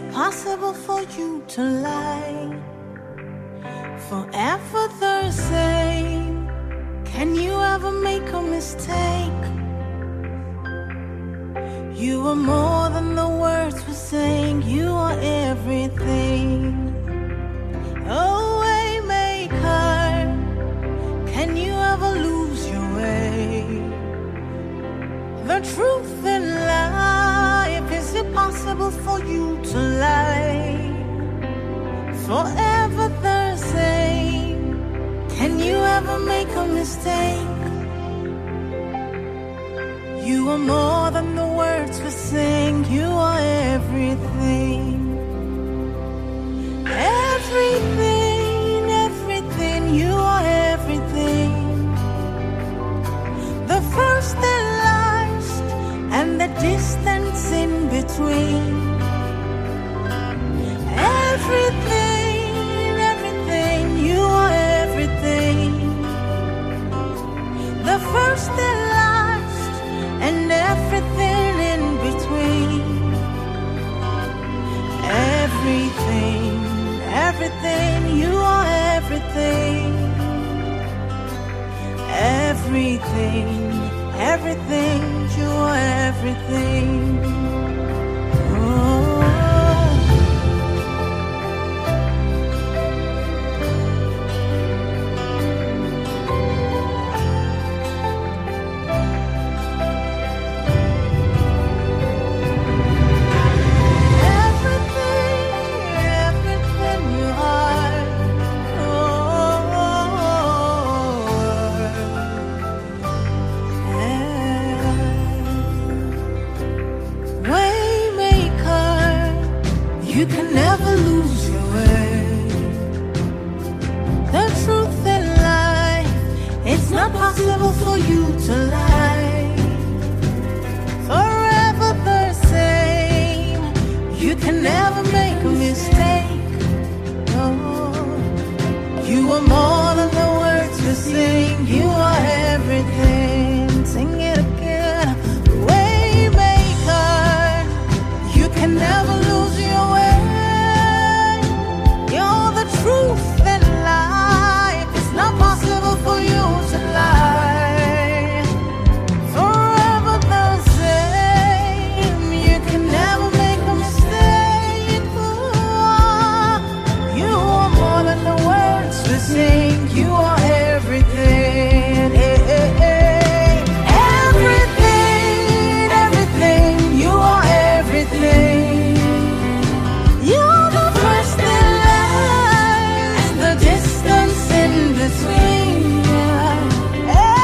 possible for you to lie? Forever the same. Can you ever make a mistake? You are more than the words were saying. You are everything. Oh, waymaker, can you ever lose your way? The truth in life, is it possible for you to lie? Forever the same. Can you ever make a mistake? You are more than the words we sing. You are everything. Everything, everything. You are everything. The first and last, and the distance in between. Everything, everything. You are everything. The first and last, and everything in between. Everything, everything, you are everything. Everything, everything, you are everything. Oh. You can never lose your way. The truth in life, it's not possible for you to lie. Forever the same. You can never make a mistake. No. You are more than the words we sing. You are everything. Sing it again. Waymaker, you can never lose your way. Truth and life, it's not possible for you to lie. Forever the same. You can never make a mistake. You are more than the words we sing. You are everything. Everything, everything. You are everything. You're the first and last, the distance in between.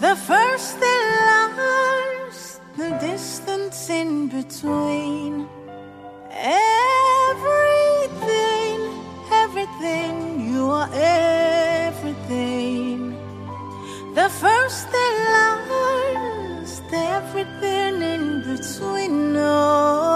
the first, the last, the distance in between. Everything, everything, you are everything. The first, the last, everything in between. Oh.